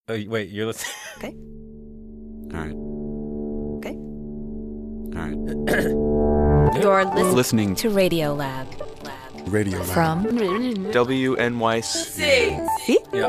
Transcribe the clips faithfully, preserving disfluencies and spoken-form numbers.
Oh, wait, you're listening. Okay. All right. Okay. All right. You're listening, Listening to Radio Lab. Lab. Radio Lab. From W N Y C. See? Yep.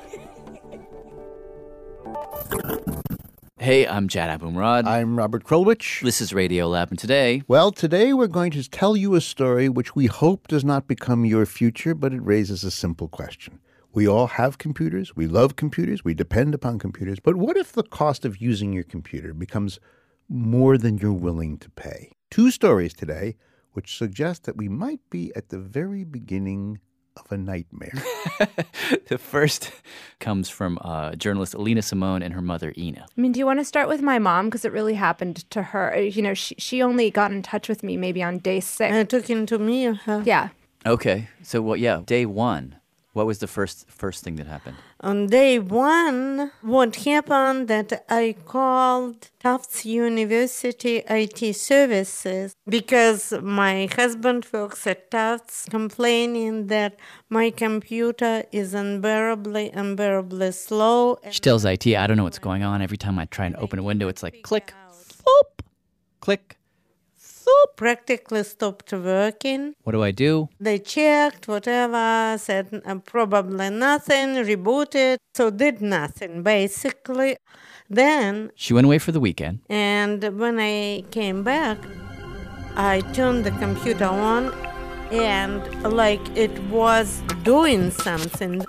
Hey, I'm Jad Abumrad. I'm Robert Krulwich. This is Radio Lab, and today... Well, today we're going to tell you a story which we hope does not become your future, but it raises a simple question. We all have computers, we love computers, we depend upon computers, but what if the cost of using your computer becomes more than you're willing to pay? Two stories today which suggest that we might be at the very beginning of a nightmare. The first comes from uh, journalist Alina Simone and her mother, Ina. I mean, do you want to start with my mom? Because it really happened to her. You know, she, she only got in touch with me maybe on day six. Uh, talking to me or her? Yeah. Okay, so well, yeah, day one. What was the first first thing that happened? On day one, what happened that I called Tufts University I T Services because my husband works at Tufts, complaining that my computer is unbearably, unbearably slow. She tells I T, I don't know what's going on. Every time I try and open a window, it's like click, swoop, click, swoop. Practically stopped working. What do I do? They checked, whatever, said uh, probably nothing, rebooted, so did nothing, basically. Then, She went away for the weekend. and when I came back, I turned the computer on, and like it was doing something.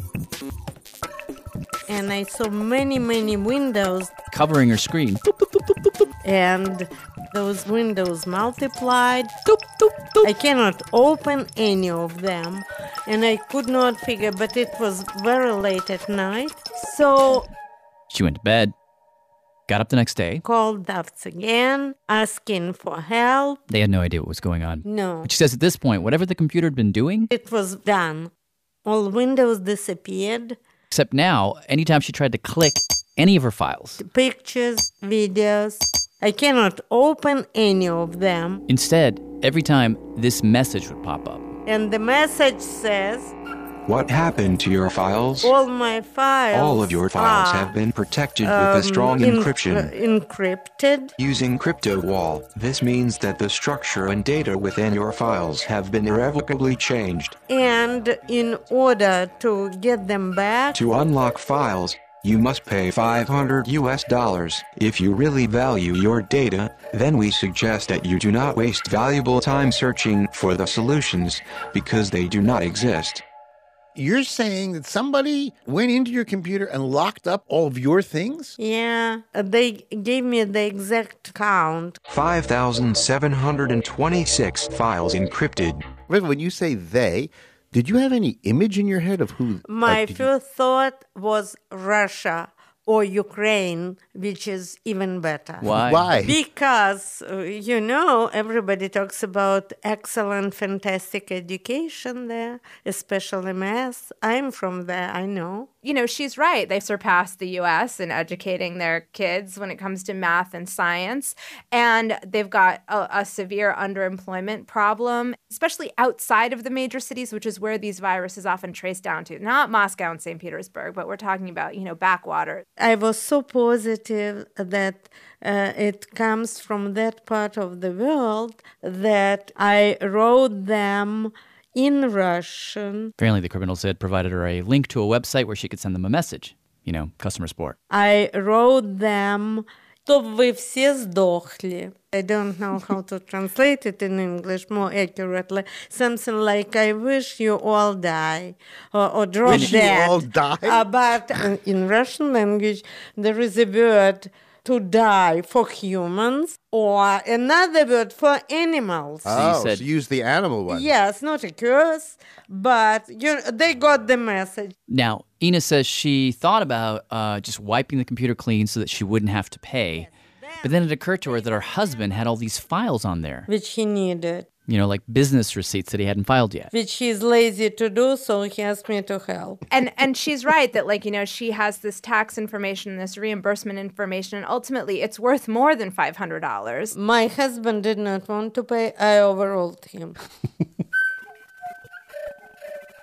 And I saw many, many windows, Covering her screen. Boop, boop, boop, boop, boop, boop. and those windows multiplied. Doop, doop, doop. I cannot open any of them, and I could not figure, but it was very late at night. So She went to bed, got up the next day. called Tufts again, asking for help. They had no idea what was going on. No, But she says at this point, whatever the computer had been doing, it was done. All windows disappeared. except now, anytime she tried to click any of her files, Pictures, videos. I cannot open any of them. instead, every time this message would pop up. And the message says, What happened to your files? all my files All of your files are, have been protected with a um, strong en- encryption. uh, encrypted. Using CryptoWall, this means that the structure and data within your files have been irrevocably changed. And in order to get them back, To unlock files, you must pay five hundred U S dollars. If you really value your data, then we suggest that you do not waste valuable time searching for the solutions, because they do not exist. You're saying that somebody went into your computer and locked up all of your things? yeah, they gave me the exact count. five thousand seven hundred twenty-six files encrypted. Wait, when you say they, did you have any image in your head of who? My like, did you- first thought was Russia or Ukraine, which is even better. Why? Why? Because, uh, you know, everybody talks about excellent, fantastic education there, especially math. I'm from there, I know. You know, she's right. They surpassed the U S in educating their kids when it comes to math and science. And they've got a, a severe underemployment problem, especially outside of the major cities, which is where these viruses often trace down to. Not Moscow and Saint Petersburg, but we're talking about, you know, backwater. I was so positive that uh, it comes from that part of the world that I wrote them in Russian. Apparently, the criminals had provided her a link to a website where she could send them a message. You know, customer support. I wrote them, чтоб вы все сдохли. I don't know how to translate it in English more accurately. Something like, I wish you all die, or, or drop Wish you dead. all die? Uh, but uh, in Russian language, there is a word to die for humans, or another word for animals. Oh, said- so use the animal one. Yes, not a curse, but you, they got the message. Now, Ina says she thought about uh, just wiping the computer clean so that she wouldn't have to pay. But then it occurred to her that her husband had all these files on there. Which he needed, You know, like business receipts that he hadn't filed yet. which he's lazy to do, so he asked me to help. And and she's right that, like, you know, she has this tax information, this reimbursement information, and ultimately it's worth more than five hundred dollars. My husband did not want to pay. I overruled him.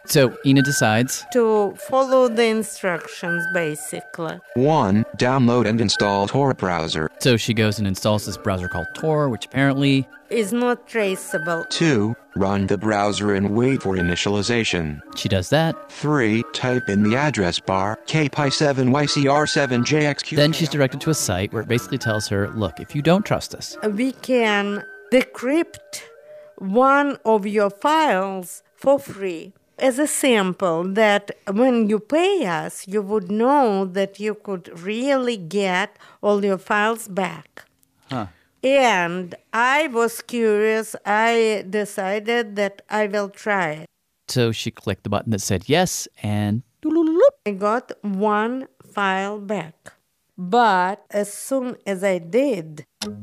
So Ina decides to follow the instructions, basically. one. Download and install Tor browser. So she goes and installs this browser called Tor, which apparently Is not traceable. two. Run the browser and wait for initialization. she does that. three. Type in the address bar K P I seven Y C R seven J X Q. Then she's directed to a site where it basically tells her, look, if you don't trust us, We can decrypt one of your files for free as a sample that when you pay us, you would know that you could really get all your files back. Huh. And I was curious. I decided that I will try it. So she clicked the button that said yes, and I got one file back. But as soon as I did,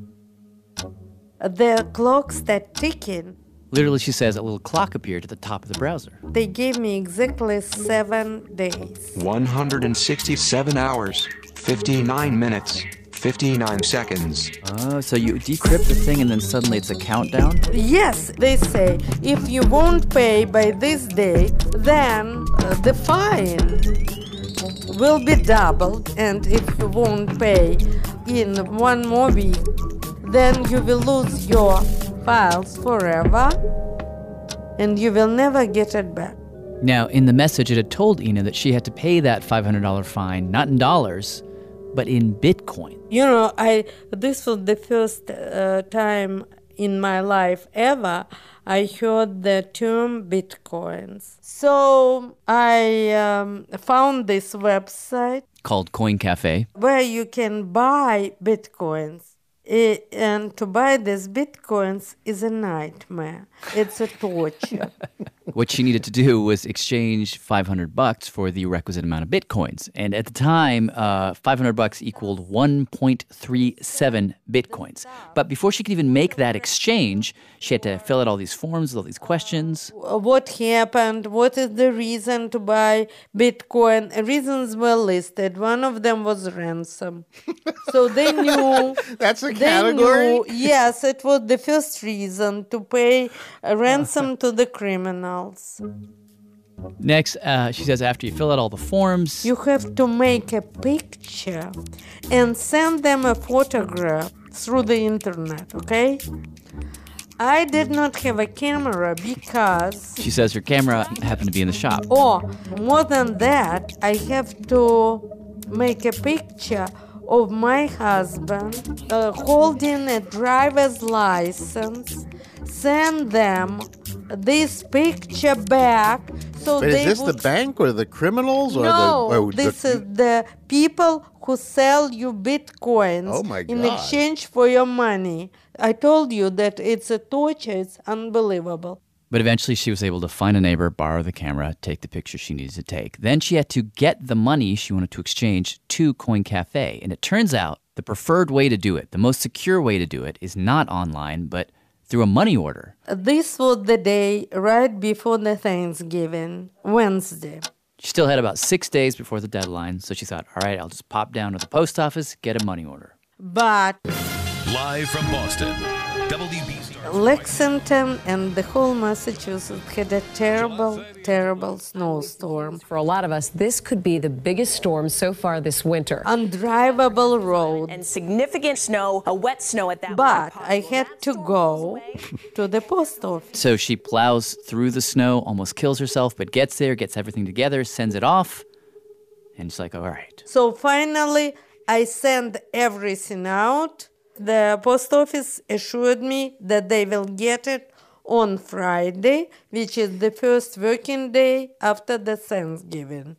the clock started ticking. literally she says a little clock appeared at the top of the browser. They gave me exactly seven days. one hundred sixty-seven hours, fifty-nine minutes, fifty-nine seconds. Oh, so you decrypt the thing and then suddenly it's a countdown? Yes, they say if you won't pay by this day, then uh, the fine will be doubled. And if you won't pay in one more week, then you will lose your files forever and you will never get it back. Now, in the message, it had told Ina that she had to pay that five hundred dollars fine, not in dollars, but in Bitcoin. You know, I this was the first uh, time in my life ever I heard the term Bitcoins. So I um, found this website Called Coin Cafe. where you can buy Bitcoins. I- and to buy these Bitcoins is a nightmare. It's a torture. What she needed to do was exchange five hundred bucks for the requisite amount of Bitcoins. And at the time, uh, five hundred bucks equaled one point three seven Bitcoins. But before she could even make that exchange, she had to fill out all these forms with all these questions. What happened? What is the reason to buy Bitcoin? Reasons were listed. One of them was ransom. So they knew. That's a they category? knew, yes, it was the first reason to pay a ransom to the criminals. Next, uh, she says after you fill out all the forms, You have to make a picture and send them a photograph through the internet, okay? I did not have a camera because, she says her camera happened to be in the shop. or more than that, I have to make a picture of my husband uh, holding a driver's license, send them this picture back so But is they this would the bank or the criminals or no, the? or this the, is the people who sell you bitcoins Oh, my in God. exchange for your money. I told you that it's a torture. It's unbelievable. But eventually she was able to find a neighbor, borrow the camera, take the picture she needed to take. Then she had to get the money she wanted to exchange to Coin Cafe. And it turns out the preferred way to do it, the most secure way to do it, is not online, but through a money order. This was the day right before the Thanksgiving, Wednesday. She still had about six days before the deadline, so she thought, all right, I'll just pop down to the post office, get a money order. But Live from Boston, W B C. Lexington and the whole Massachusetts had a terrible, terrible snowstorm. For a lot of us, this could be the biggest storm so far this winter. Undrivable road. And significant snow, a wet snow at that. But I had to go to the post office. So she plows through the snow, almost kills herself, but gets there, gets everything together, sends it off, and she's like, all right. So finally, I sent everything out. The post office assured me that they will get it on Friday, which is the first working day after the Thanksgiving.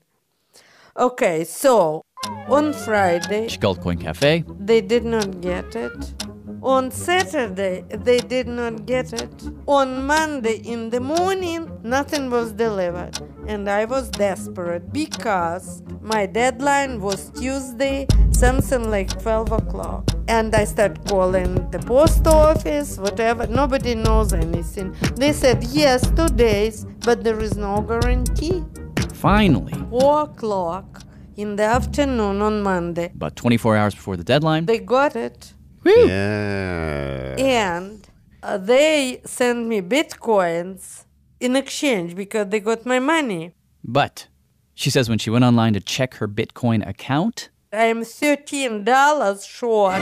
Okay, so on Friday, She called Coin Cafe. they did not get it. On Saturday, they did not get it. On Monday in the morning, nothing was delivered. And I was desperate because my deadline was Tuesday, something like twelve o'clock. And I started calling the post office, whatever. Nobody knows anything. They said, yes, two days, but there is no guarantee. Finally, Four o'clock in the afternoon on Monday, about twenty-four hours before the deadline, they got it. Yeah. And uh, they sent me bitcoins in exchange because they got my money. But she says when she went online to check her Bitcoin account, I'm thirteen dollars short.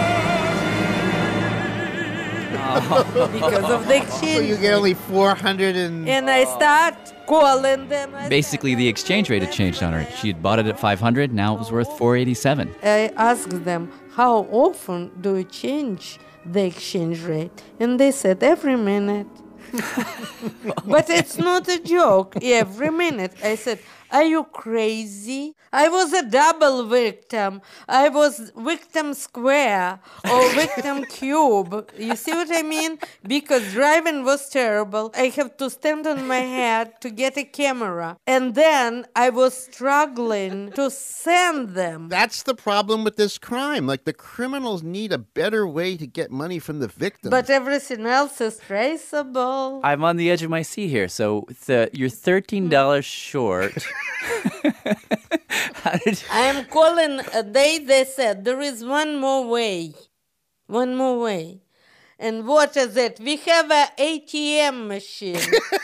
Because of the exchange. So you get only four hundred and... And I start calling them. I basically the exchange rate had changed on her. She had bought it at five hundred, now it was worth four eighty-seven. I asked them, how often do you change the exchange rate? And they said, every minute. But it's not a joke, every minute. I said, are you crazy? I was a double victim. I was victim square or victim cube. You see what I mean? Because driving was terrible. I have to stand on my head to get a camera. And then I was struggling to send them. That's the problem with this crime. Like, the criminals need a better way to get money from the victims. But everything else is traceable. I'm on the edge of my seat here. So the, you're thirteen dollars short. How did you... I am calling a day. They said there is one more way. One more way. And what is it? We have an A T M machine.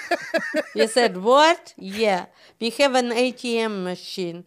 You said, what? Yeah. We have an A T M machine.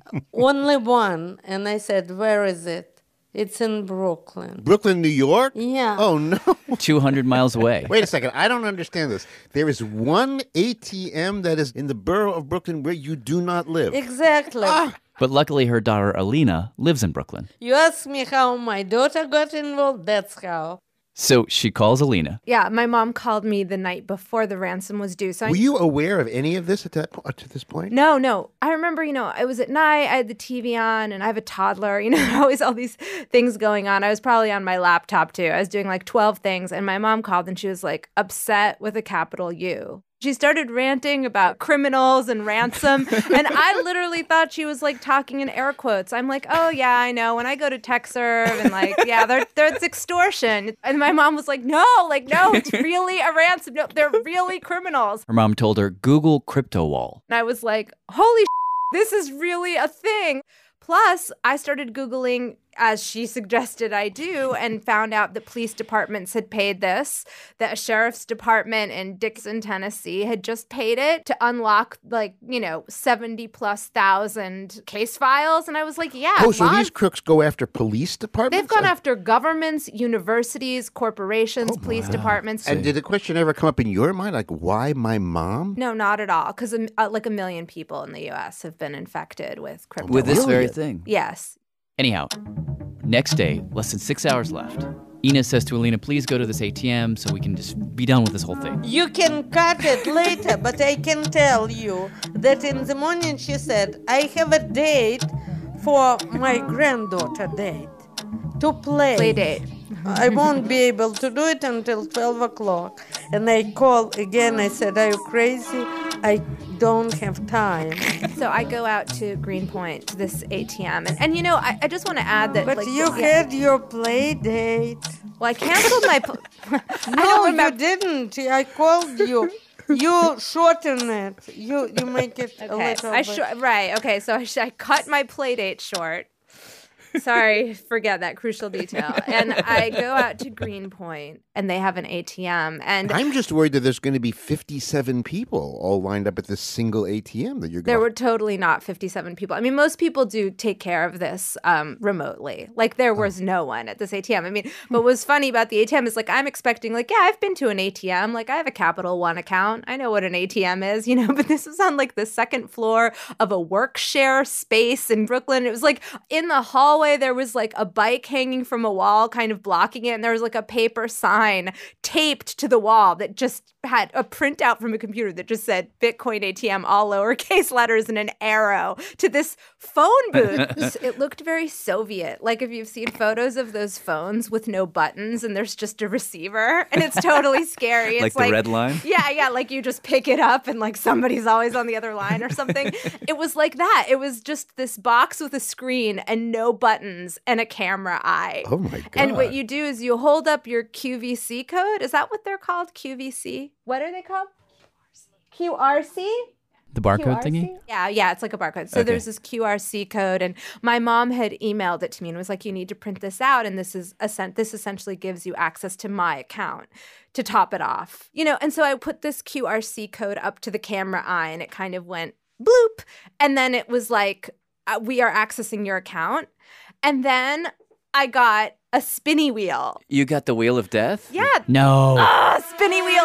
Only one. And I said, where is it? It's in Brooklyn. Brooklyn, New York? Yeah. Oh, no. two hundred miles away. Wait a second. I don't understand this. There is one A T M that is in the borough of Brooklyn where you do not live. Exactly. Ah. But luckily her daughter Alina lives in Brooklyn. You ask me how my daughter got involved? That's how. So she calls Alina. Yeah, my mom called me the night before the ransom was due. So I Were you aware of any of this at that po- to this point? No, no. I remember, you know, it was at night. I had the T V on and I have a toddler, you know, always all these things going on. I was probably on my laptop too. I was doing like twelve things and my mom called and she was like upset with a capital U. She started ranting about criminals and ransom. And I literally thought she was like talking in air quotes. I'm like, oh, yeah, I know. When I go to TechServe and like, yeah, they're, they're, it's extortion. And my mom was like, no, like, no, it's really a ransom. No, they're really criminals. Her mom told her, Google CryptoWall. And I was like, holy shit, this is really a thing. Plus, I started Googling, as she suggested I do, and found out that police departments had paid this, that a sheriff's department in Dixon, Tennessee had just paid it to unlock, like, you know, seventy plus thousand case files. And I was like, yeah. Oh, so law- these crooks go after police departments? They've gone after governments, universities, corporations, Oh, police wow. departments. And did the question ever come up in your mind, like, why my mom? No, not at all. Because uh, like a million people in the U S have been infected with crypto. With this Really? very thing. Yes. Anyhow, next day, less than six hours left. Ina says to Alina, please go to this A T M so we can just be done with this whole thing. You can cut it later, but I can tell you that in the morning she said, I have a date for my granddaughter date to play. Play date. I won't be able to do it until twelve o'clock. And I called again. I said, are you crazy? I don't have time. So I go out to Greenpoint to this A T M. And, and you know, I, I just want to add that. But like, you yeah. had your play date. Well, I canceled my. Pl- I No, don't you remember. didn't. I called you. You shorten it. You you make it a Okay, little I bit. sh- right. Okay, so I, sh- I cut my play date short. Sorry, forget that crucial detail. And I go out to Greenpoint, and they have an A T M. And I'm just worried that there's going to be fifty-seven people all lined up at this single A T M that you're going there were totally not fifty-seven people. I mean, most people do take care of this um, remotely. Like, there was no one at this A T M. I mean, but what's funny about the A T M is, like, I'm expecting, like, yeah, I've been to an A T M. Like, I have a Capital One account. I know what an A T M is, you know, but this was on, like, the second floor of a work share space in Brooklyn. It was, like, in the hallway, there was, like, a bike hanging from a wall kind of blocking it, and there was, like, a paper sign taped to the wall that just had a printout from a computer that just said Bitcoin A T M, all lowercase letters and an arrow to this phone booth. It looked very Soviet. Like, if you've seen photos of those phones with no buttons and there's just a receiver, and it's totally scary. It's Like the red line? Yeah, yeah, like you just pick it up and like somebody's always on the other line or something. It was like that. It was just this box with a screen and no buttons and a camera eye. Oh my God. And what you do is you hold up your Q V C code. Is that what they're called? Q V C? What are they called? Q R C? The barcode thingy? Yeah, yeah, it's like a barcode. So Okay. there's this Q R C code, and my mom had emailed it to me and was like, "You need to print this out, and this is a this essentially gives you access to my account to top it off." You know, and so I put this Q R C code up to the camera eye, and it kind of went bloop, and then it was like, uh, "We are accessing your account," and then I got a spinny wheel. You got the wheel of death? Yeah. No. Ah, spinny wheel.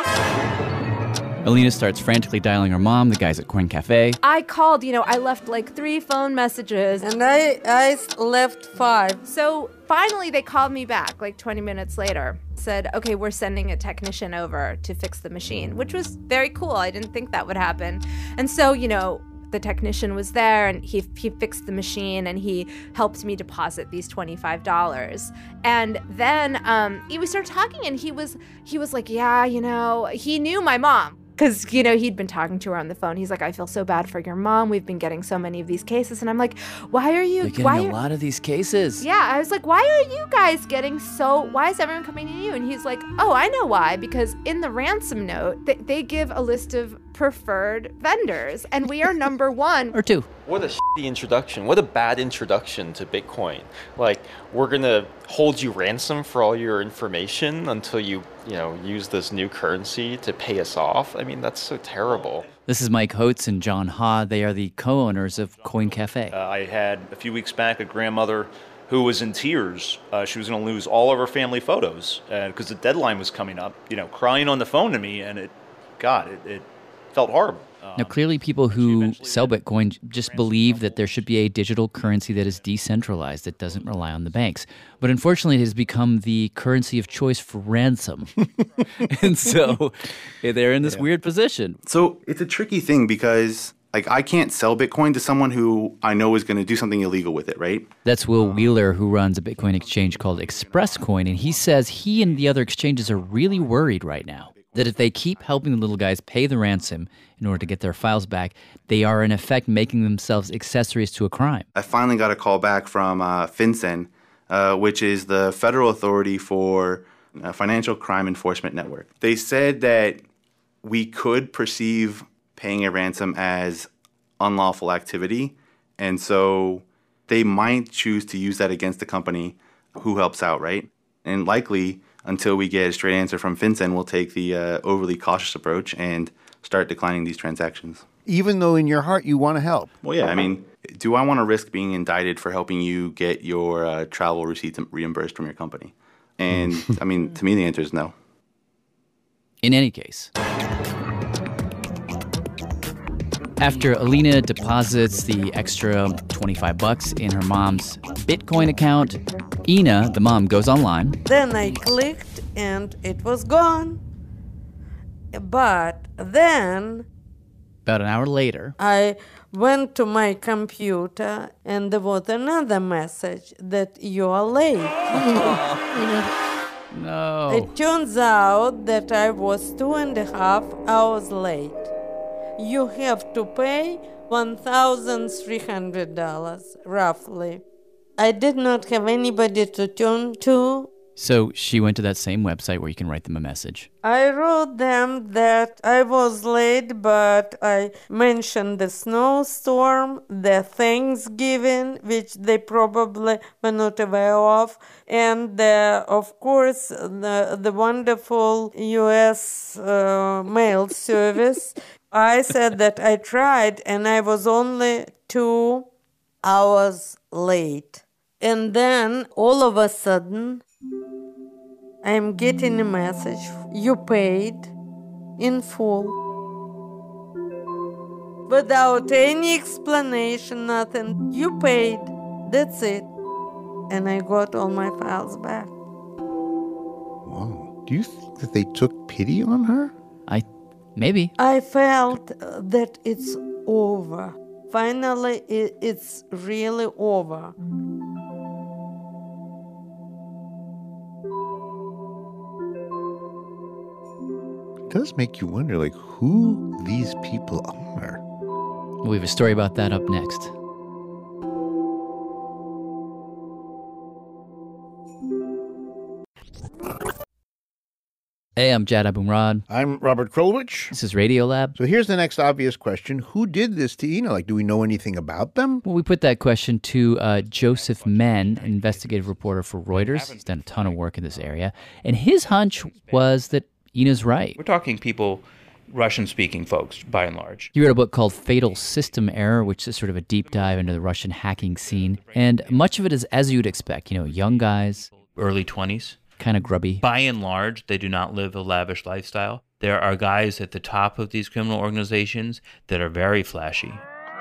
Alina starts frantically dialing her mom, the guys at Coin Cafe. I called, you know, I left like three phone messages. And I, I left five. So finally they called me back like twenty minutes later. Said, okay, we're sending a technician over to fix the machine, which was very cool. I didn't think that would happen. And so, you know, the technician was there and he he fixed the machine and he helped me deposit these twenty-five dollars. And then um, we started talking and he was he was like, yeah, you know, he knew my mom. Because, you know, he'd been talking to her on the phone. He's like, I feel so bad for your mom. We've been getting so many of these cases. And I'm like, why are you... You're getting why a are, lot of these cases. Yeah, I was like, why are you guys getting so... Why is everyone coming to you? And he's like, oh, I know why. Because in the ransom note, they, they give a list of preferred vendors. And we are number one. Or two. What a shitty introduction. What a bad introduction to Bitcoin. Like, we're going to hold you ransom for all your information until you, you know, use this new currency to pay us off. I mean, that's so terrible. This is Mike Holtz and John Ha. They are the co-owners of Coin Cafe. Uh, I had a few weeks back a grandmother who was in tears. Uh, she was going to lose all of her family photos because uh, the deadline was coming up, you know, crying on the phone to me. And it, God, it, it felt horrible. Now, clearly people who sell Bitcoin just believe that there should be a digital currency that is decentralized, that doesn't rely on the banks. But unfortunately, it has become the currency of choice for ransom. And so they're in this yeah. weird position. So it's a tricky thing because, like, I can't sell Bitcoin to someone who I know is going to do something illegal with it, right? That's Will Wheeler, who runs a Bitcoin exchange called ExpressCoin. And he says he and the other exchanges are really worried right now that if they keep helping the little guys pay the ransom in order to get their files back, they are in effect making themselves accessories to a crime. I finally got a call back from uh, FinCEN, uh, which is the federal authority for uh, Financial Crime Enforcement Network. They said that we could perceive paying a ransom as unlawful activity, and so they might choose to use that against the company who helps out, right? And likely, until we get a straight answer from FinCEN, we'll take the uh, overly cautious approach and start declining these transactions. Even though in your heart you want to help. Well, yeah, I mean, do I want to risk being indicted for helping you get your uh, travel receipts reimbursed from your company? And, I mean, to me, the answer is no. In any case, after Alina deposits the extra twenty-five bucks in her mom's Bitcoin account, Ina, the mom, goes online. Then I clicked and it was gone. But then... About an hour later... I went to my computer and there was another message that you are late. No. It turns out that I was two and a half hours late. You have to pay one thousand three hundred dollars, roughly. I did not have anybody to turn to. So she went to that same website where you can write them a message. I wrote them that I was late, but I mentioned the snowstorm, the Thanksgiving, which they probably were not aware of, and the, of course, the, the wonderful U S uh, mail service. I said that I tried and I was only two hours late. And then all of a sudden, I'm getting a message. You paid in full. Without any explanation, nothing. You paid. That's it. And I got all my files back. Whoa. Do you think that they took pity on her? I, maybe. I felt that it's over. Finally, it, it's really over. It does make you wonder, like, who these people are. We have a story about that up next. Hey, I'm Jad Abumrad. I'm Robert Krulwich. This is Radiolab. So here's the next obvious question. Who did this to Ina? Like, do we know anything about them? Well, we put that question to uh, Joseph Menn, an investigative reporter for Reuters. He's done a ton of work in this area. And his hunch was that Ina's right. We're talking people, Russian-speaking folks, by and large. He wrote a book called Fatal System Error, which is sort of a deep dive into the Russian hacking scene. And much of it is as you'd expect, you know, young guys. Early twenties. Kind of grubby. By and large, they do not live a lavish lifestyle. There are guys at the top of these criminal organizations that are very flashy.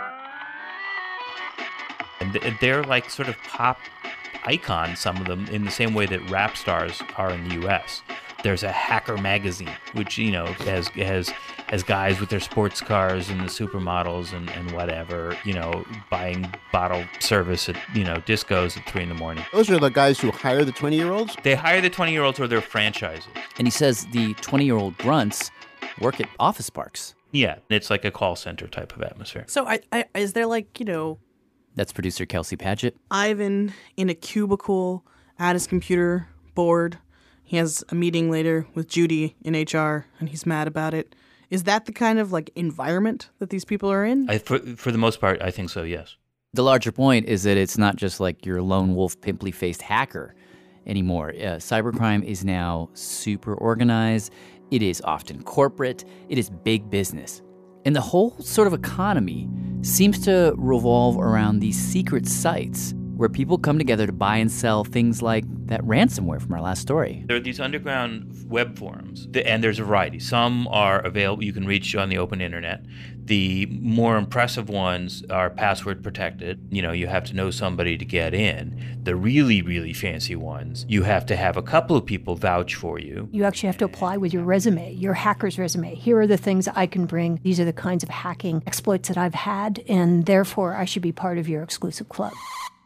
And they're like sort of pop icons, some of them, in the same way that rap stars are in the U S. There's a hacker magazine, which, you know, has has has guys with their sports cars and the supermodels and, and whatever, you know, buying bottle service at, you know, discos at three in the morning. Those are the guys who hire the twenty-year-olds? They hire the twenty-year-olds or their franchises. And he says the twenty-year-old grunts work at office parks. Yeah, it's like a call center type of atmosphere. So I, I, is there like, you know... That's producer Kelsey Padgett. Ivan in a cubicle at his computer, bored. He has a meeting later with Judy in H R, and he's mad about it. Is that the kind of, like, environment that these people are in? I, for, for the most part, I think so, yes. The larger point is that it's not just like your lone wolf, pimply-faced hacker anymore. Uh, cybercrime is now super organized. It is often corporate. It is big business. And the whole sort of economy seems to revolve around these secret sites where people come together to buy and sell things like that ransomware from our last story. There are these underground web forums, and there's a variety. Some are available, you can reach on the open internet. The more impressive ones are password protected. You know, you have to know somebody to get in. The really, really fancy ones, you have to have a couple of people vouch for you. You actually have to apply with your resume, your hacker's resume. Here are the things I can bring. These are the kinds of hacking exploits that I've had, and therefore I should be part of your exclusive club.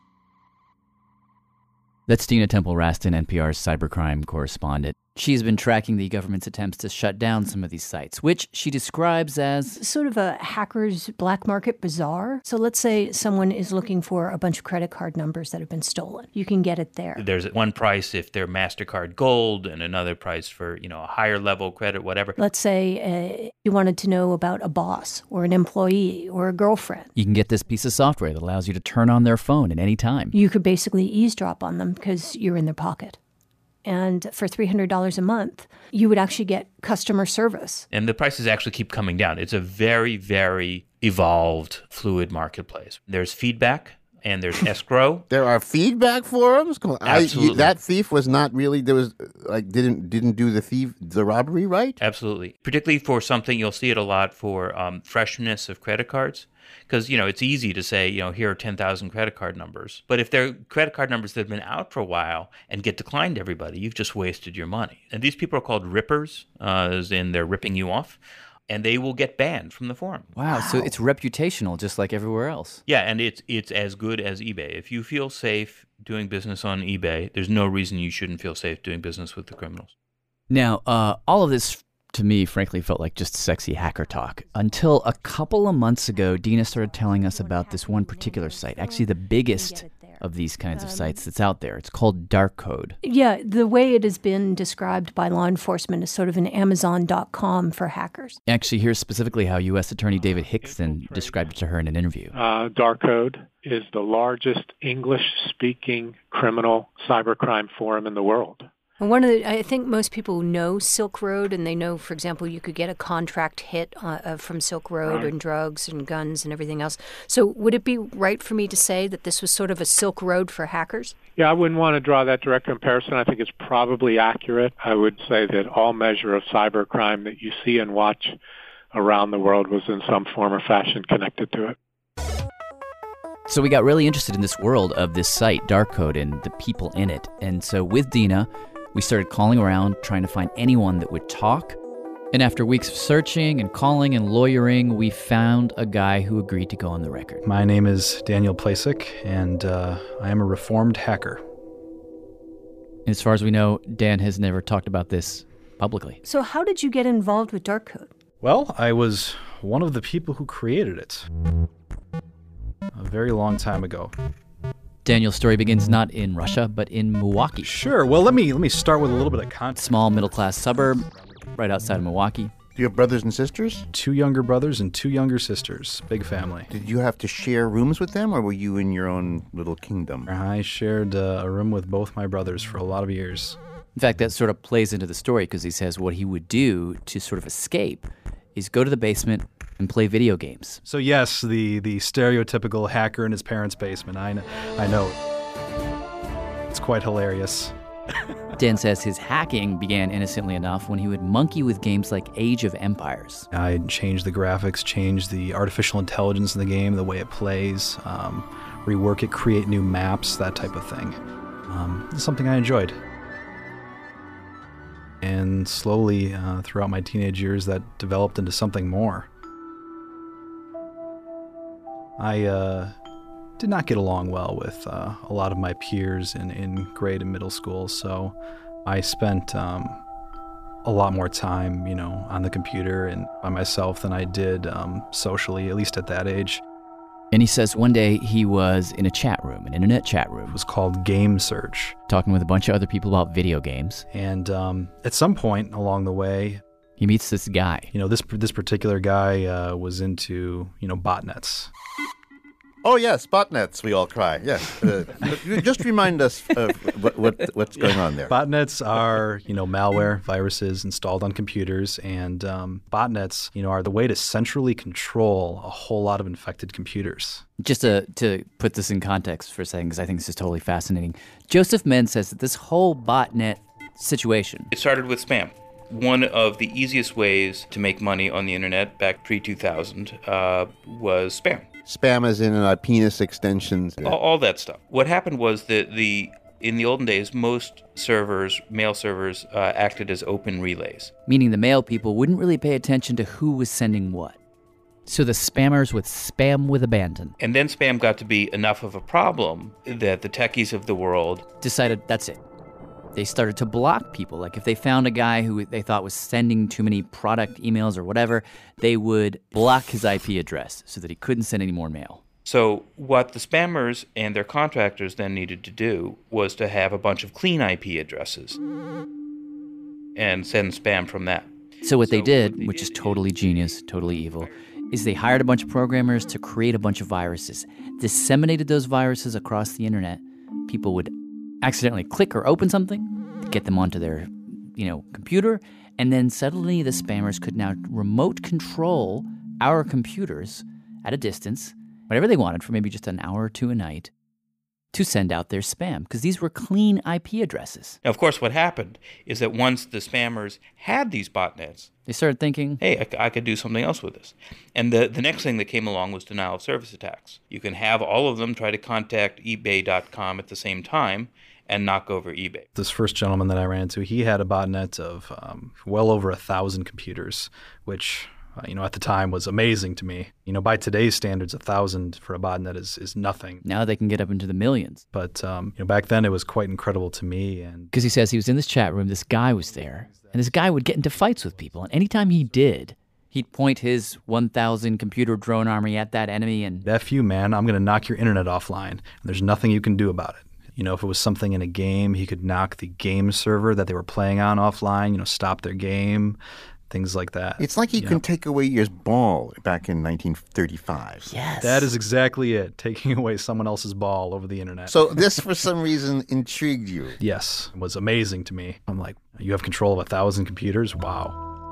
That's Dina Temple-Raston, N P R's cybercrime correspondent. She's been tracking the government's attempts to shut down some of these sites, which she describes as sort of a hacker's black market bazaar. So let's say someone is looking for a bunch of credit card numbers that have been stolen. You can get it there. There's one price if they're MasterCard Gold and another price for, you know, a higher level credit, whatever. Let's say uh, you wanted to know about a boss or an employee or a girlfriend. You can get this piece of software that allows you to turn on their phone at any time. You could basically eavesdrop on them because you're in their pocket. And for three hundred dollars a month, you would actually get customer service. And the prices actually keep coming down. It's a very, very evolved, fluid marketplace. There's feedback and there's escrow. There are feedback forums? Come on. Absolutely. I, that thief was not really, there was, like, didn't didn't do the thief, the robbery right? Absolutely. Particularly for something, you'll see it a lot for um, freshness of credit cards. Because, you know, it's easy to say, you know, here are ten thousand credit card numbers. But if they're credit card numbers that have been out for a while and get declined to everybody, you've just wasted your money. And these people are called rippers, uh, as in they're ripping you off. And they will get banned from the forum. Wow, wow, so it's reputational just like everywhere else. Yeah, and it's it's as good as eBay. If you feel safe doing business on eBay, there's no reason you shouldn't feel safe doing business with the criminals. Now, uh, all of this, to me, frankly, felt like just sexy hacker talk. Until a couple of months ago, Dina started telling us about this one particular site, actually the biggest of these kinds of sites that's out there. It's called Darkcode. Yeah, the way it has been described by law enforcement is sort of an Amazon dot com for hackers. Actually, here's specifically how U S Attorney David Hickson described it to her in an interview. Uh, Darkcode is the largest English-speaking criminal cybercrime forum in the world. One of the, I think most people know Silk Road, and they know, for example, you could get a contract hit uh, uh, from Silk Road Right. and drugs and guns and everything else. So would it be right for me to say that this was sort of a Silk Road for hackers? Yeah, I wouldn't want to draw that direct comparison. I think it's probably accurate. I would say that all measure of cybercrime that you see and watch around the world was in some form or fashion connected to it. So we got really interested in this world of this site, Darkcode, and the people in it. And so with Dina, we started calling around, trying to find anyone that would talk. And after weeks of searching and calling and lawyering, we found a guy who agreed to go on the record. My name is Daniel Plasek, and uh, I am a reformed hacker. As far as we know, Dan has never talked about this publicly. So how did you get involved with Darkcode? Well, I was one of the people who created it a very long time ago. Daniel's story begins not in Russia, but in Milwaukee. Sure. Well, let me let me start with a little bit of context. Small middle-class suburb right outside of Milwaukee. Do you have brothers and sisters? Two younger brothers and two younger sisters. Big family. Did you have to share rooms with them, or were you in your own little kingdom? I shared uh, a room with both my brothers for a lot of years. In fact, that sort of plays into the story because he says what he would do to sort of escape is go to the basement and play video games. So yes, the, the stereotypical hacker in his parents' basement. I know. I know. It's quite hilarious. Dan says his hacking began innocently enough when he would monkey with games like Age of Empires. I changed the graphics, changed the artificial intelligence in the game, the way it plays, um, rework it, create new maps, that type of thing. Um, it's something I enjoyed. And slowly, uh, throughout my teenage years, that developed into something more. I uh, did not get along well with uh, a lot of my peers in, in grade and middle school, so I spent um, a lot more time, you know, on the computer and by myself than I did um, socially, at least at that age. And he says one day he was in a chat room, an internet chat room. It was called Game Search. Talking with a bunch of other people about video games. And um, at some point along the way, he meets this guy. You know, this this particular guy uh, was into, you know, botnets. Oh, yes, botnets, we all cry. Yes. Uh, just remind us of what, what what's going on there. Botnets are, you know, malware, viruses installed on computers, and um, botnets, you know, are the way to centrally control a whole lot of infected computers. Just to, to put this in context for a second, because I think this is totally fascinating, Joseph Menz says that this whole botnet situation... It started with spam. One of the easiest ways to make money on the internet back pre two thousand uh, was spam. Spam as in uh, penis extensions. All, all that stuff. What happened was that the in the olden days, most servers, mail servers, uh, acted as open relays. Meaning the mail people wouldn't really pay attention to who was sending what. So the spammers would spam with abandon. And then spam got to be enough of a problem that the techies of the world decided that's it. They started to block people. Like if they found a guy who they thought was sending too many product emails or whatever, they would block his I P address so that he couldn't send any more mail. So what the spammers and their contractors then needed to do was to have a bunch of clean I P addresses and send spam from that. So what so they did, what they which did, is totally genius, totally evil, is they hired a bunch of programmers to create a bunch of viruses, disseminated those viruses across the internet. People would accidentally click or open something to get them onto their, you know, computer, and then suddenly the spammers could now remote control our computers at a distance, whatever they wanted for maybe just an hour or two a night, to send out their spam, because these were clean I P addresses. Now, of course, what happened is that once the spammers had these botnets, they started thinking, hey, I, I could do something else with this. And the, the next thing that came along was denial of service attacks. You can have all of them try to contact eBay dot com at the same time and knock over eBay. This first gentleman that I ran into, he had a botnet of um, well over a thousand computers, which... Uh, you know, at the time was amazing to me. You know, by today's standards, a thousand for a botnet is, is nothing. Now they can get up into the millions. But, um, you know, back then it was quite incredible to me. And because he says he was in this chat room, this guy was there, and this guy would get into fights with people. And anytime he did, he'd point his one thousand computer drone army at that enemy and... F you, man, I'm going to knock your internet offline. And there's nothing you can do about it. You know, if it was something in a game, he could knock the game server that they were playing on offline, you know, stop their game. Things like that. It's like he can know. take away your ball back in nineteen thirty-five. Yes. That is exactly it, taking away someone else's ball over the internet. So this, for some reason, intrigued you. Yes, it was amazing to me. I'm like, you have control of a thousand computers? Wow.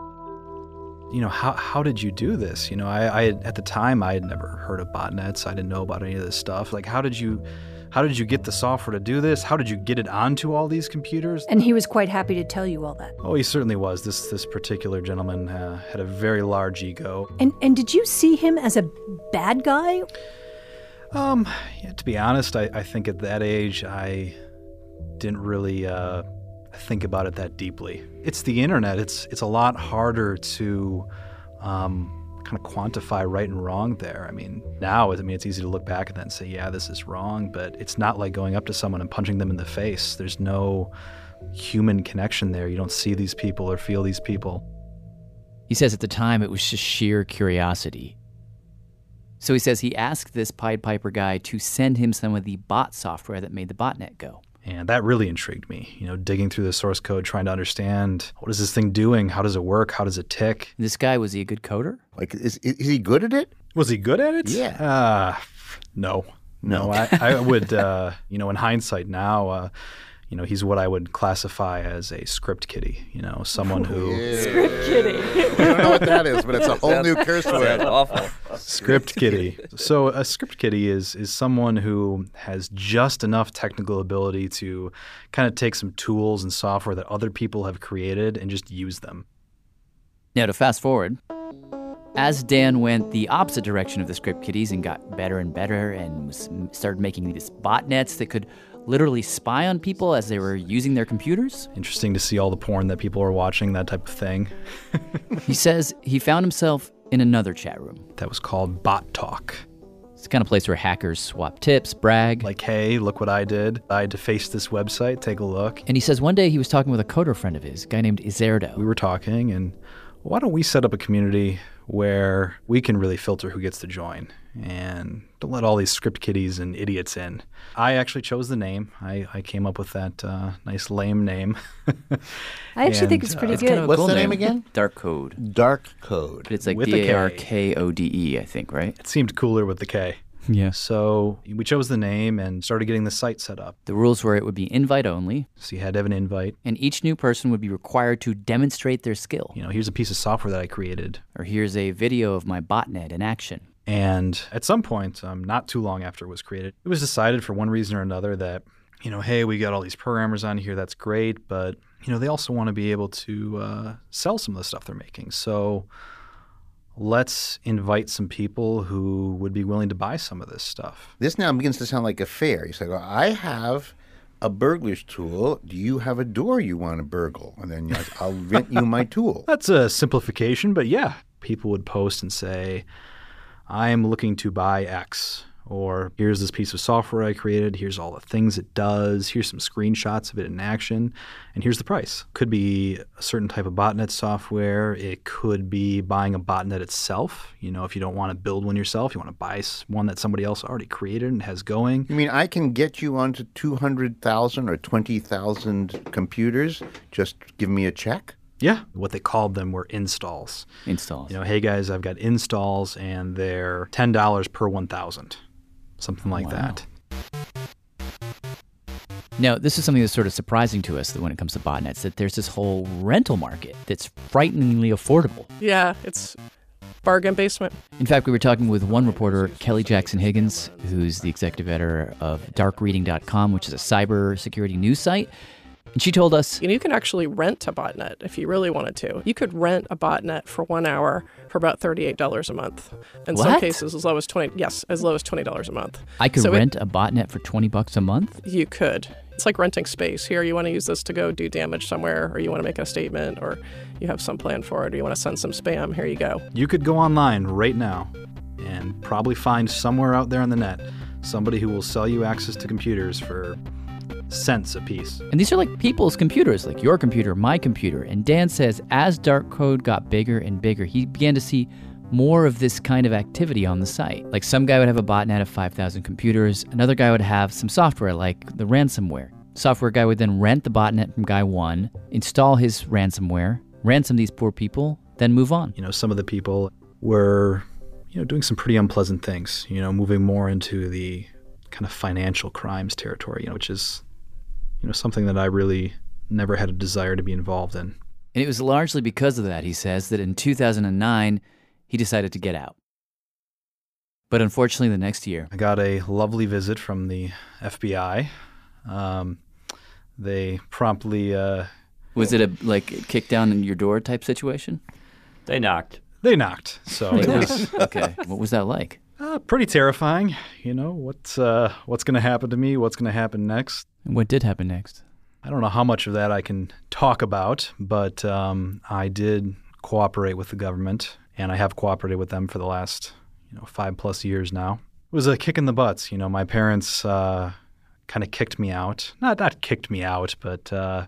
You know, how how did you do this? You know, I, I had, at the time, I had never heard of botnets. I didn't know about any of this stuff. Like, how did you... How did you get the software to do this? How did you get it onto all these computers? And he was quite happy to tell you all that. Oh, he certainly was. This this particular gentleman uh, had a very large ego. And and did you see him as a bad guy? Um, yeah, to be honest, I, I think at that age I didn't really uh, think about it that deeply. It's the internet. It's it's a lot harder to um, kind of quantify right and wrong there. I mean, now, I mean, it's easy to look back at that and say, yeah, this is wrong, but it's not like going up to someone and punching them in the face. There's no human connection there. You don't see these people or feel these people. He says at the time it was just sheer curiosity. So he says he asked this Pied Piper guy to send him some of the bot software that made the botnet go. And that really intrigued me, you know, digging through the source code, trying to understand what is this thing doing? How does it work? How does it tick? This guy, was he a good coder? Like, is is he good at it? Was he good at it? Yeah. Uh, no. No. No, I, I would, uh, you know, in hindsight now, uh, you know, he's what I would classify as a script kiddie, you know, someone who... Yeah. Script kiddie. I don't know what that is, but it's a whole new curse word. That's awful. Script kiddie. So a script kiddie is is someone who has just enough technical ability to kind of take some tools and software that other people have created and just use them. Now, to fast forward, as Dan went the opposite direction of the script kiddies and got better and better and was, started making these botnets that could literally spy on people as they were using their computers. Interesting to see all the porn that people are watching, that type of thing. He says he found himself in another chat room. That was called Bot Talk. It's the kind of place where hackers swap tips, brag. Like, hey, look what I did. I had to face this website. Take a look. And he says one day he was talking with a coder friend of his, a guy named Izerdo. We were talking, and why don't we set up a community where we can really filter who gets to join and don't let all these script kiddies and idiots in. I actually chose the name. I, I came up with that uh, nice lame name. I actually and, think it's pretty uh, good. Kind of What's cool the name again? Dark Code. Dark Code. But it's like With a D K. A R K O D E, I think, right? It seemed cooler with the K. Yeah. So we chose the name and started getting the site set up. The rules were it would be invite only. So you had to have an invite. And each new person would be required to demonstrate their skill. You know, here's a piece of software that I created. Or here's a video of my botnet in action. And at some point, um, not too long after it was created, it was decided for one reason or another that, you know, hey, we got all these programmers on here. That's great. But, you know, they also want to be able to uh, sell some of the stuff they're making. So let's invite some people who would be willing to buy some of this stuff. This now begins to sound like a fair. You say, well, I have a burglar's tool. Do you have a door you want to burgle? And then you're like, I'll rent you my tool. That's a simplification, but yeah, people would post and say, I am looking to buy X, or here's this piece of software I created, here's all the things it does, here's some screenshots of it in action, and here's the price. Could be a certain type of botnet software. It could be buying a botnet itself. You know, if you don't want to build one yourself, you want to buy one that somebody else already created and has going. You mean I can get you onto two hundred thousand or twenty thousand computers? Just give me a check? Yeah. What they called them were installs. Installs. You know, hey guys, I've got installs and they're ten dollars per one thousand. Something like Wow. that. Now, this is something that's sort of surprising to us that when it comes to botnets, that there's this whole rental market that's frighteningly affordable. Yeah, it's bargain basement. In fact, we were talking with one reporter, Kelly Jackson Higgins, who's the executive editor of dark reading dot com, which is a cybersecurity news site. And she told us, You know, you can actually rent a botnet if you really wanted to. You could rent a botnet for one hour for about thirty-eight dollars a month. In some What? cases, as low as twenty. Yes, as low as twenty dollars a month. I could So it- rent a botnet for twenty bucks a month? You could. It's like renting space. Here, you want to use this to go do damage somewhere, or you want to make a statement, or you have some plan for it, or you want to send some spam. Here you go. You could go online right now and probably find somewhere out there on the net somebody who will sell you access to computers for cents a piece. And these are like people's computers, like your computer, my computer. And Dan says as Dark Code got bigger and bigger, he began to see more of this kind of activity on the site. Like some guy would have a botnet of five thousand computers. Another guy would have some software like the ransomware. Software guy would then rent the botnet from guy one, install his ransomware, ransom these poor people, then move on. You know, some of the people were, you know, doing some pretty unpleasant things, you know, moving more into the kind of financial crimes territory, you know, which is, you know, something that I really never had a desire to be involved in. And it was largely because of that, he says, that in two thousand nine, he decided to get out. But unfortunately, the next year, I got a lovely visit from the F B I. Um, they promptly... Uh, was it a, like, kick down in your door type situation? They knocked. They knocked. So They it knocked. was... Okay. What was that like? Uh, pretty terrifying. You know, what's, uh, what's going to happen to me? What's going to happen next? What did happen next? I don't know how much of that I can talk about, but um, I did cooperate with the government, and I have cooperated with them for the last, you know, five plus years now. It was a kick in the butts. You know, my parents uh, kind of kicked me out. Not not kicked me out, but uh,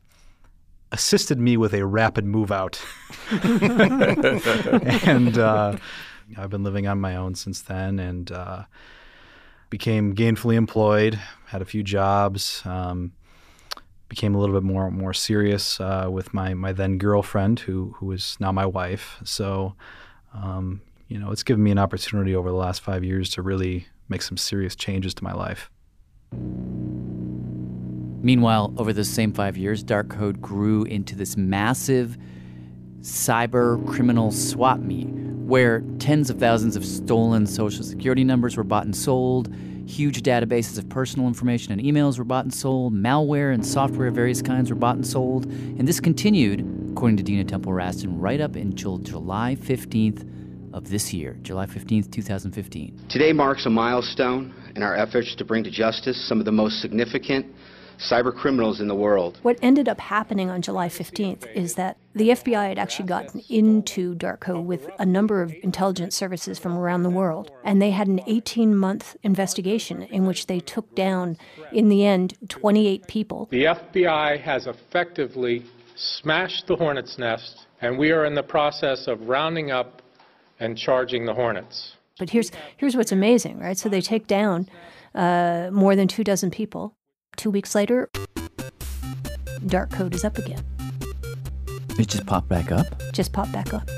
assisted me with a rapid move out. and uh, I've been living on my own since then, and uh, became gainfully employed, had a few jobs, um, became a little bit more more serious uh, with my, my then girlfriend, who who is now my wife. So, um, you know, it's given me an opportunity over the last five years to really make some serious changes to my life. Meanwhile, over those same five years, Dark Code grew into this massive cyber criminal swap meet where tens of thousands of stolen social security numbers were bought and sold, huge databases of personal information and emails were bought and sold, malware and software of various kinds were bought and sold, and this continued, according to Dina Temple-Raston, right up until July fifteenth of this year, July fifteenth, twenty fifteen. Today marks a milestone in our efforts to bring to justice some of the most significant cyber criminals in the world. What ended up happening on July fifteenth is that the F B I had actually gotten into Dark Code with a number of intelligence services from around the world, and they had an eighteen-month investigation in which they took down, in the end, twenty-eight people. The F B I has effectively smashed the Hornet's nest, and we are in the process of rounding up and charging the Hornets. But here's here's what's amazing, right? So they take down uh, more than two dozen people. Two weeks later, Dark Code is up again. It just popped back up? Just popped back up.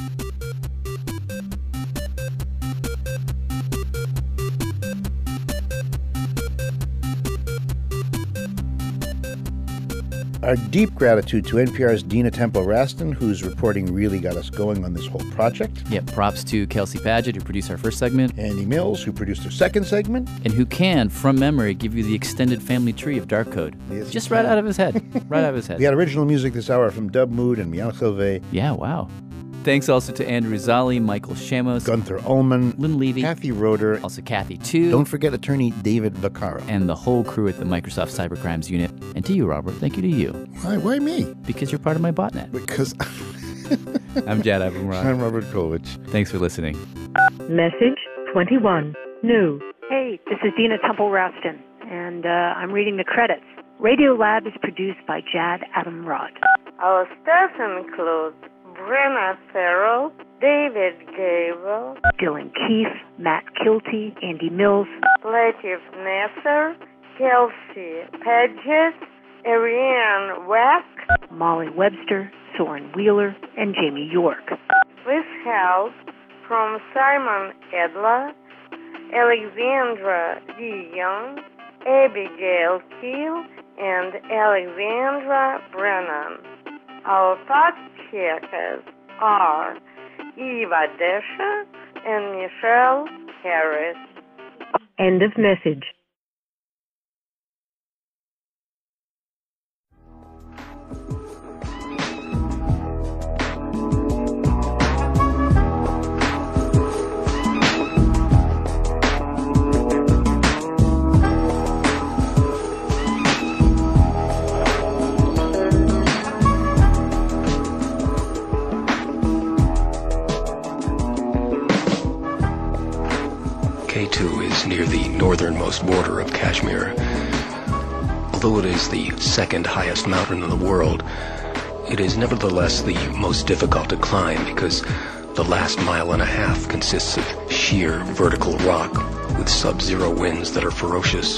Our deep gratitude to N P R's Dina Temple-Raston, whose reporting really got us going on this whole project. Yeah, props to Kelsey Padgett, who produced our first segment. Andy Mills, who produced our second segment. And who can, from memory, give you the extended family tree of Dark Code. Yes, Just right out of his head. Right out of his head. We had original music this hour from Dub Mood and Mian Chilvey. Yeah, wow. Thanks also to Andrew Zali, Michael Shamos, Gunther Ullman, Lynn Levy, Kathy Roeder, also Kathy too. Don't forget attorney David Vaccaro. And the whole crew at the Microsoft Cybercrimes Unit. And to you, Robert, thank you to you. Why, why me? Because you're part of my botnet. Because I'm Jad Abumrad. I'm Robert Krulwich. Thanks for listening. Message twenty-one, new. Hey, this is Dina Temple-Raston, and uh, I'm reading the credits. Radiolab is produced by Jad Abumrad. Our staff includes Brenna Farrell, David Gable, Dylan Keefe, Matt Kilty, Andy Mills, Latif Nasser, Kelsey Padgett, Ariane Weck, Molly Webster, Soren Wheeler, and Jamie York. With help from Simon Edler, Alexandra D. Young, Abigail Keel, and Alexandra Brennan. Our fact checkers are Eva Desha and Michelle Harris. End of message. K two is near the northernmost border of Kashmir. Although it is the second highest mountain in the world, it is nevertheless the most difficult to climb because the last mile and a half consists of sheer vertical rock with sub-zero winds that are ferocious.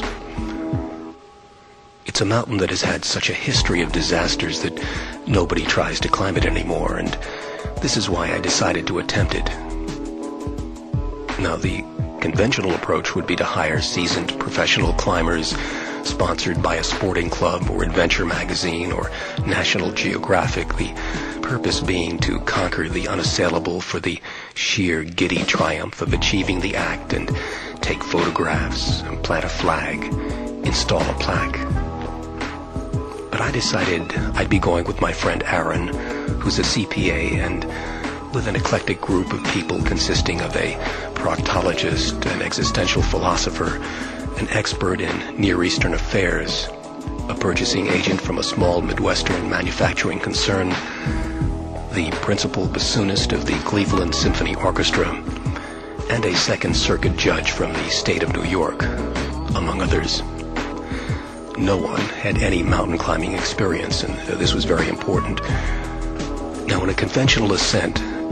It's a mountain that has had such a history of disasters that nobody tries to climb it anymore, and this is why I decided to attempt it. Now, the conventional approach would be to hire seasoned professional climbers sponsored by a sporting club or adventure magazine or National Geographic, the purpose being to conquer the unassailable for the sheer giddy triumph of achieving the act and take photographs, and plant a flag, install a plaque. But I decided I'd be going with my friend Aaron, who's a C P A, and with an eclectic group of people consisting of a proctologist, an existential philosopher, an expert in Near Eastern affairs, a purchasing agent from a small Midwestern manufacturing concern, the principal bassoonist of the Cleveland Symphony Orchestra, and a Second Circuit judge from the state of New York, among others. No one had any mountain climbing experience, and this was very important. Now, in a conventional ascent,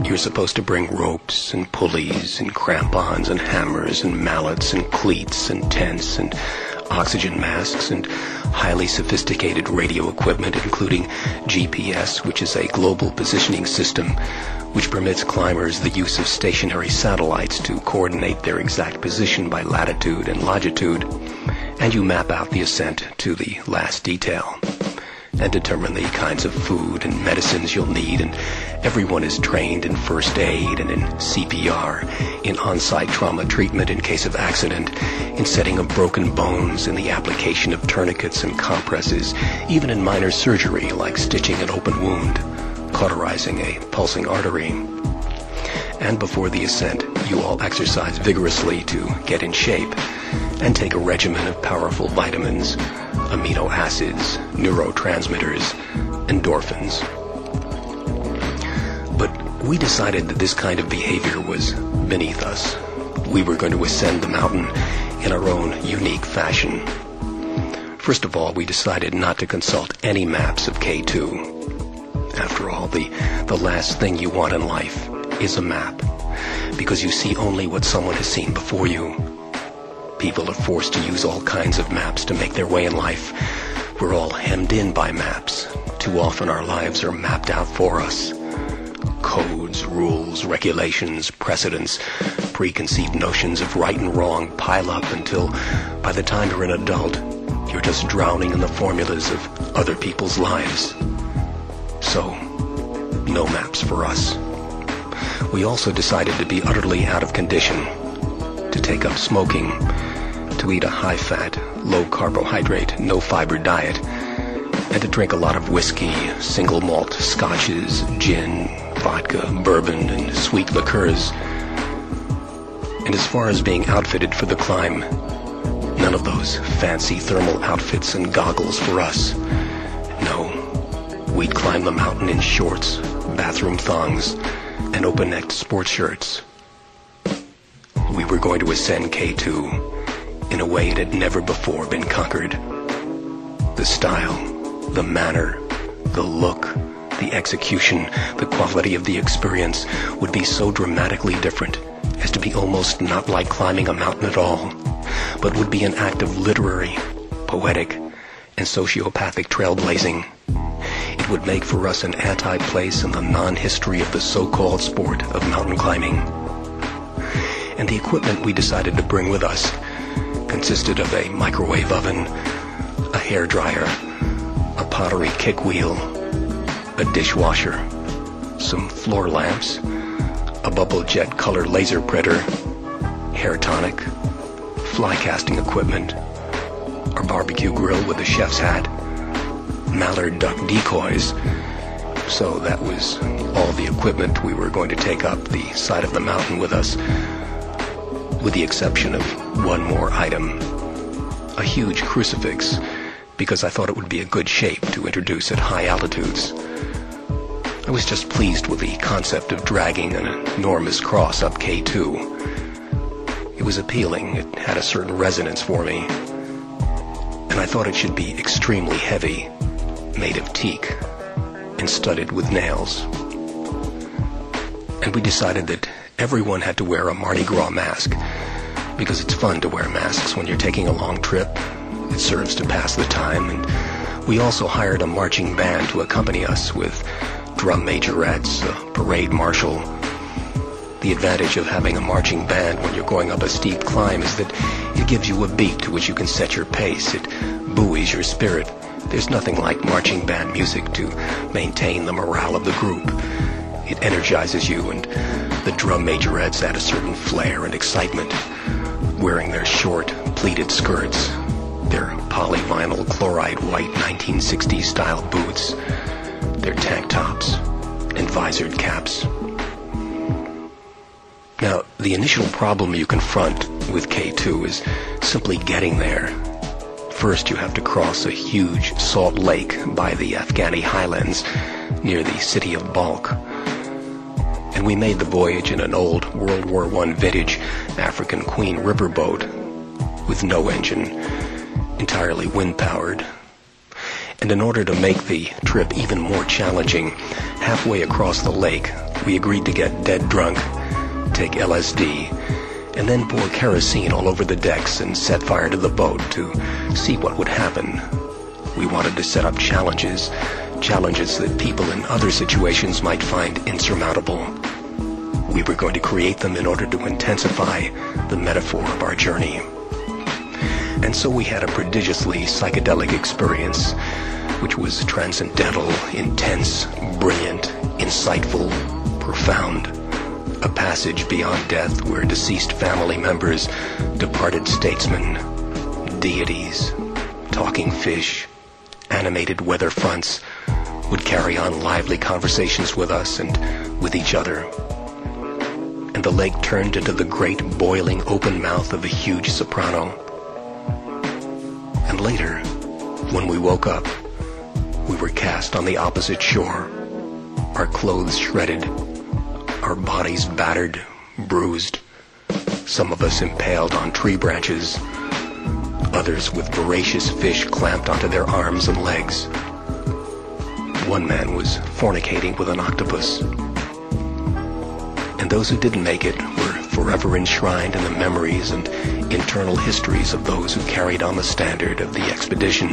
You're supposed to bring ropes and pulleys and crampons and hammers and mallets and cleats and tents and oxygen masks and highly sophisticated radio equipment, including G P S, which is a global positioning system which permits climbers the use of stationary satellites to coordinate their exact position by latitude and longitude, and you map out the ascent to the last detail and determine the kinds of food and medicines you'll need, and everyone is trained in first aid and in C P R, in on-site trauma treatment in case of accident, in setting of broken bones, in the application of tourniquets and compresses, even in minor surgery like stitching an open wound, cauterizing a pulsing artery. And before the ascent, you all exercise vigorously to get in shape and take a regimen of powerful vitamins, amino acids, neurotransmitters, endorphins. But we decided that this kind of behavior was beneath us. We were going to ascend the mountain in our own unique fashion. First of all, we decided not to consult any maps of K two. After all, the, the last thing you want in life is a map, because you see only what someone has seen before you. People are forced to use all kinds of maps to make their way in life. We're all hemmed in by maps. Too often our lives are mapped out for us. Codes, rules, regulations, precedents, preconceived notions of right and wrong pile up until, by the time you're an adult, you're just drowning in the formulas of other people's lives. So, no maps for us. We also decided to be utterly out of condition, to take up smoking, to eat a high-fat, low-carbohydrate, no-fiber diet, and to drink a lot of whiskey, single malt scotches, gin, vodka, bourbon, and sweet liqueurs. And as far as being outfitted for the climb, none of those fancy thermal outfits and goggles for us. No, we'd climb the mountain in shorts, bathroom thongs, and open-necked sports shirts. We were going to ascend K two in a way it had never before been conquered. The style, the manner, the look, the execution, the quality of the experience would be so dramatically different as to be almost not like climbing a mountain at all, but would be an act of literary, poetic, and sociopathic trailblazing. It would make for us an anti-place in the non-history of the so-called sport of mountain climbing. And the equipment we decided to bring with us consisted of a microwave oven, a hairdryer, a pottery kick wheel, a dishwasher, some floor lamps, a bubble jet color laser printer, hair tonic, fly casting equipment, our barbecue grill with a chef's hat, mallard duck decoys. So that was all the equipment we were going to take up the side of the mountain with us, with the exception of one more item, a huge crucifix, because I thought it would be a good shape to introduce at high altitudes. I was just pleased with the concept of dragging an enormous cross up K two. It was appealing, it had a certain resonance for me, and I thought it should be extremely heavy, made of teak, and studded with nails. And we decided that everyone had to wear a Mardi Gras mask, because it's fun to wear masks when you're taking a long trip. It serves to pass the time, and we also hired a marching band to accompany us with drum majorettes, a parade marshal. The advantage of having a marching band when you're going up a steep climb is that it gives you a beat to which you can set your pace. It buoys your spirit. There's nothing like marching band music to maintain the morale of the group. It energizes you, and the drum majorettes add a certain flair and excitement, wearing their short, pleated skirts, their polyvinyl chloride white nineteen sixties style boots, their tank tops, and visored caps. Now, the initial problem you confront with K two is simply getting there. First, you have to cross a huge salt lake by the Afghani highlands near the city of Balkh. And we made the voyage in an old World War One vintage African Queen riverboat with no engine, entirely wind-powered. And in order to make the trip even more challenging, halfway across the lake, We agreed to get dead drunk, take L S D, and then pour kerosene all over the decks and set fire to the boat to see what would happen. We wanted to set up challenges, challenges that people in other situations might find insurmountable. We were going to create them in order to intensify the metaphor of our journey. And so we had a prodigiously psychedelic experience, which was transcendental, intense, brilliant, insightful, profound. A passage beyond death where deceased family members, departed statesmen, deities, talking fish, animated weather fronts would carry on lively conversations with us and with each other. And the lake turned into the great boiling open mouth of a huge soprano. And later, when we woke up, we were cast on the opposite shore, our clothes shredded, our bodies battered, bruised, some of us impaled on tree branches, others with voracious fish clamped onto their arms and legs. One man was fornicating with an octopus. And those who didn't make it were forever enshrined in the memories and internal histories of those who carried on the standard of the expedition.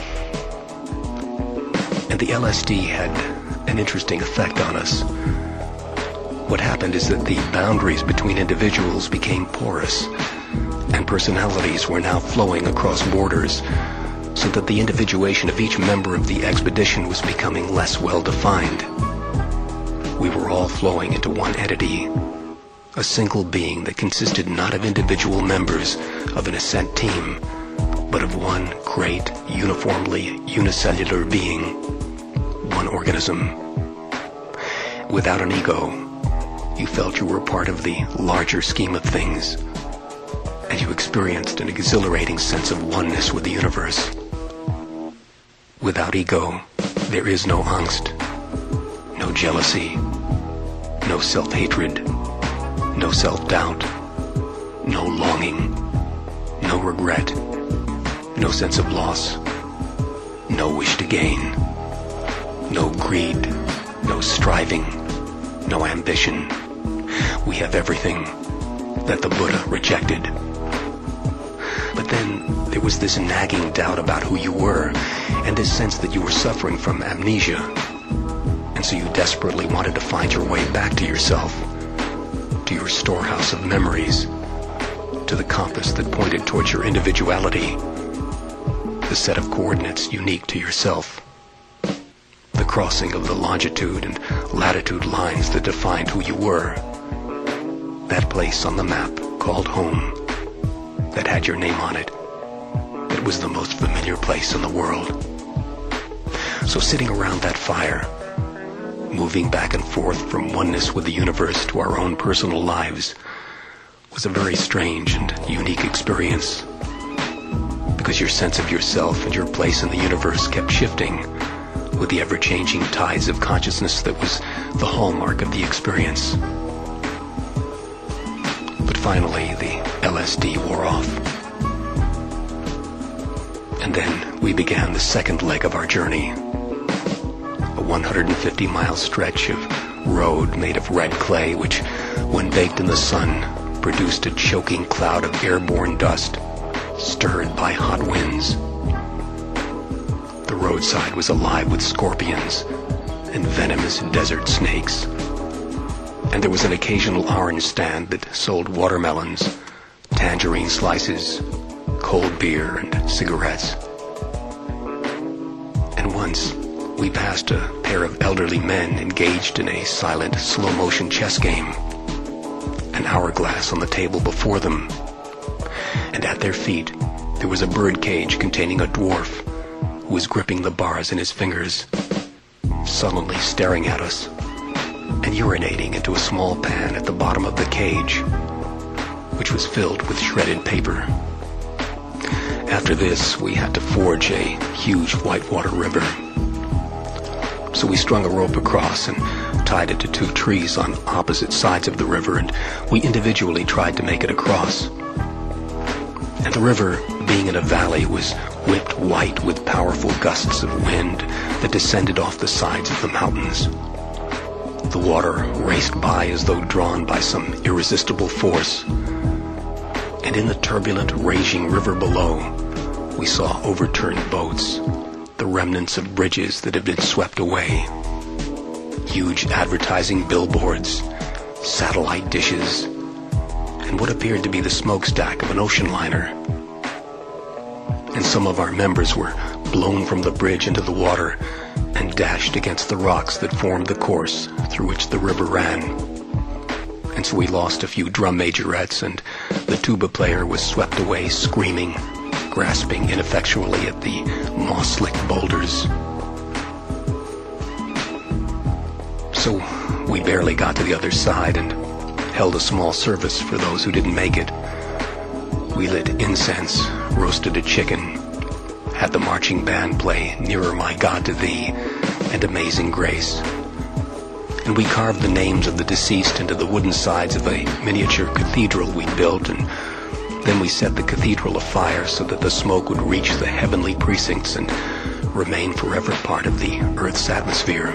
And the L S D had an interesting effect on us. What happened is that the boundaries between individuals became porous, and personalities were now flowing across borders, so that the individuation of each member of the expedition was becoming less well-defined. We were all flowing into one entity, a single being that consisted not of individual members of an ascent team, but of one great, uniformly unicellular being, one organism. Without an ego, you felt you were part of the larger scheme of things, and you experienced an exhilarating sense of oneness with the universe. Without ego, there is no angst, no jealousy, no self-hatred, no self-doubt, no longing, no regret, no sense of loss, no wish to gain, no greed, no striving, no ambition. We have everything that the Buddha rejected. But then there was this nagging doubt about who you were, and this sense that you were suffering from amnesia. And so you desperately wanted to find your way back to yourself, to your storehouse of memories, to the compass that pointed towards your individuality, the set of coordinates unique to yourself, the crossing of the longitude and latitude lines that defined who you were, that place on the map called home, that had your name on it, that was the most familiar place in the world. So sitting around that fire, moving back and forth from oneness with the universe to our own personal lives, was a very strange and unique experience, because your sense of yourself and your place in the universe kept shifting with the ever-changing tides of consciousness that was the hallmark of the experience. But finally, the L S D wore off. And then we began the second leg of our journey, a one hundred fifty mile stretch of road made of red clay, which, when baked in the sun, produced a choking cloud of airborne dust, stirred by hot winds. The roadside was alive with scorpions and venomous desert snakes. And there was an occasional orange stand that sold watermelons, tangerine slices, cold beer, and cigarettes. And once, we passed a pair of elderly men engaged in a silent, slow-motion chess game, an hourglass on the table before them. And at their feet, there was a bird cage containing a dwarf who was gripping the bars in his fingers, sullenly staring at us, and urinating into a small pan at the bottom of the cage, which was filled with shredded paper. After this, we had to forge a huge whitewater river. So we strung a rope across and tied it to two trees on opposite sides of the river, and we individually tried to make it across. And the river, being in a valley, was whipped white with powerful gusts of wind that descended off the sides of the mountains. the water raced by as though drawn by some irresistible force. And in the turbulent, raging river below, we saw overturned boats, the remnants of bridges that had been swept away, huge advertising billboards, satellite dishes, and what appeared to be the smokestack of an ocean liner. And some of our members were blown from the bridge into the water and dashed against the rocks that formed the course through which the river ran. And so we lost a few drum majorettes, and the tuba player was swept away screaming, grasping ineffectually at the moss-slicked boulders. So we barely got to the other side and held a small service for those who didn't make it. We lit incense, roasted a chicken, had the marching band play Nearer My God to Thee and Amazing Grace. And we carved the names of the deceased into the wooden sides of a miniature cathedral we built, and then we set the cathedral afire so that the smoke would reach the heavenly precincts and remain forever part of the Earth's atmosphere.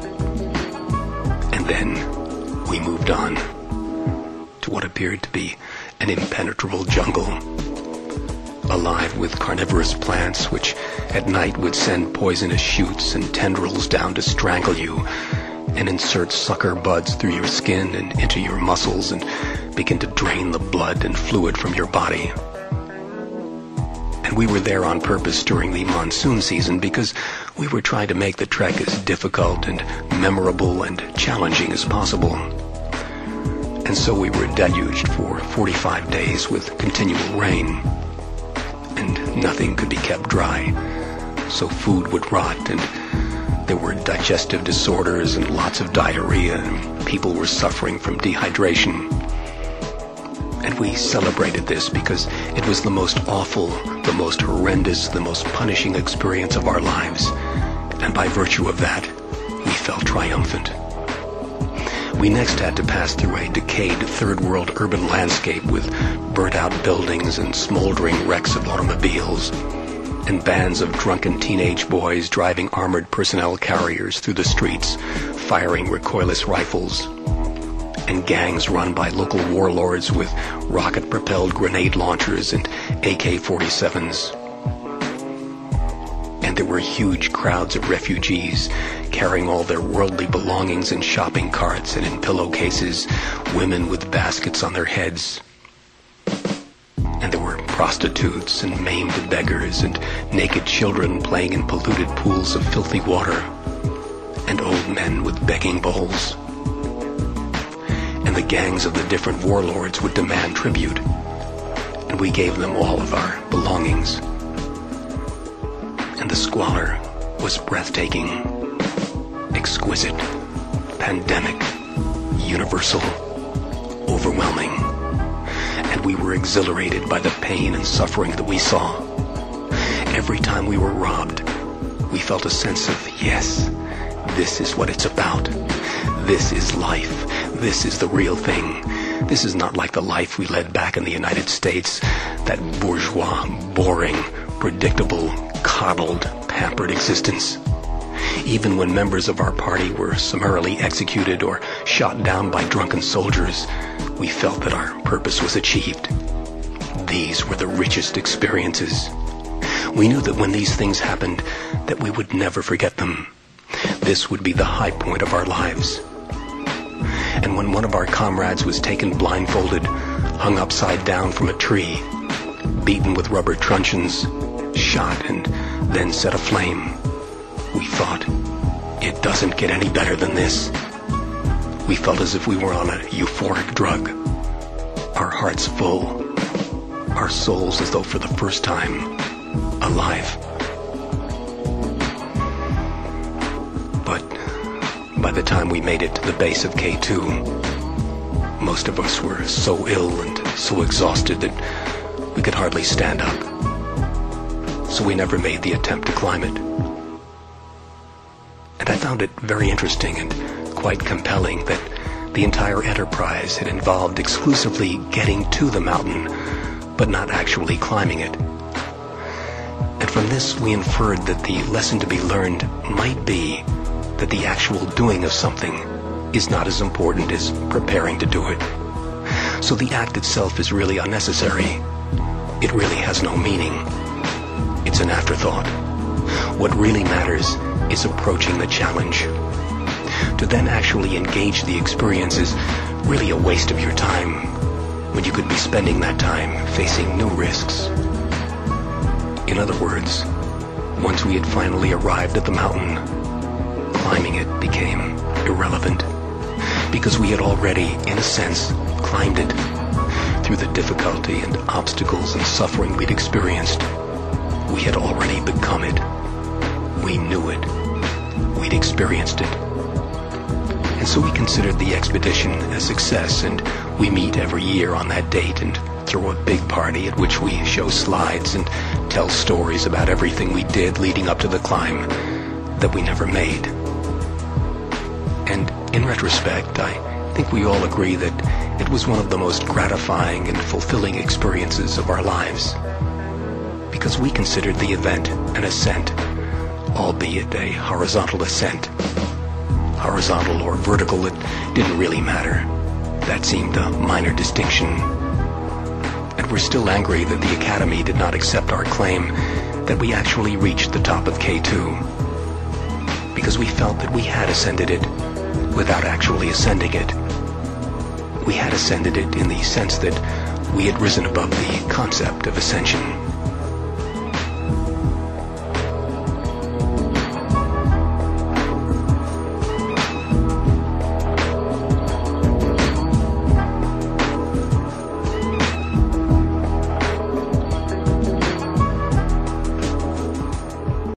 And then we moved on to what appeared to be an impenetrable jungle, alive with carnivorous plants which at night would send poisonous shoots and tendrils down to strangle you and insert sucker buds through your skin and into your muscles and begin to drain the blood and fluid from your body. And we were there on purpose during the monsoon season because we were trying to make the trek as difficult and memorable and challenging as possible. And so we were deluged for forty-five days with continual rain, and nothing could be kept dry, so food would rot, and there were digestive disorders and lots of diarrhea, and people were suffering from dehydration. And we celebrated this because it was the most awful, the most horrendous, the most punishing experience of our lives, and by virtue of that, we felt triumphant. We next had to pass through a decayed third-world urban landscape with burnt-out buildings and smoldering wrecks of automobiles, and bands of drunken teenage boys driving armored personnel carriers through the streets, firing recoilless rifles, and gangs run by local warlords with rocket-propelled grenade launchers and A K forty-sevens. And there were huge crowds of refugees carrying all their worldly belongings in shopping carts and in pillowcases, women with baskets on their heads. And there were prostitutes and maimed beggars and naked children playing in polluted pools of filthy water, and old men with begging bowls. And the gangs of the different warlords would demand tribute, and we gave them all of our belongings. And the squalor was breathtaking, exquisite, pandemic, universal, overwhelming. And we were exhilarated by the pain and suffering that we saw. Every time we were robbed, we felt a sense of, yes, this is what it's about. This is life. This is the real thing. This is not like the life we led back in the United States, that bourgeois, boring, predictable, coddled, pampered existence. Even when members of our party were summarily executed or shot down by drunken soldiers, we felt that our purpose was achieved. These were the richest experiences. We knew that when these things happened, that we would never forget them. This would be the high point of our lives. And when one of our comrades was taken blindfolded, hung upside down from a tree, beaten with rubber truncheons, shot and then set aflame, we thought, it doesn't get any better than this. We felt as if we were on a euphoric drug, our hearts full, our souls as though for the first time alive. But by the time we made it to the base of K two, most of us were so ill and so exhausted that we could hardly stand up. So we never made the attempt to climb it. And I found it very interesting and quite compelling that the entire enterprise had involved exclusively getting to the mountain, but not actually climbing it. And from this we inferred that the lesson to be learned might be that the actual doing of something is not as important as preparing to do it. So the act itself is really unnecessary. It really has no meaning. It's an afterthought. What really matters is approaching the challenge. To then actually engage the experience is really a waste of your time, when you could be spending that time facing new risks. In other words, once we had finally arrived at the mountain, climbing it became irrelevant, because we had already, in a sense, climbed it. Through the difficulty and obstacles and suffering we'd experienced, we had already become it. We knew it. We'd experienced it. And so we considered the expedition a success, and we meet every year on that date and throw a big party at which we show slides and tell stories about everything we did leading up to the climb that we never made. And in retrospect, I think we all agree that it was one of the most gratifying and fulfilling experiences of our lives, because we considered the event an ascent, albeit a horizontal ascent. Horizontal or vertical, it didn't really matter. That seemed a minor distinction. And we're still angry that the Academy did not accept our claim that we actually reached the top of K two, because we felt that we had ascended it without actually ascending it. We had ascended it in the sense that we had risen above the concept of ascension.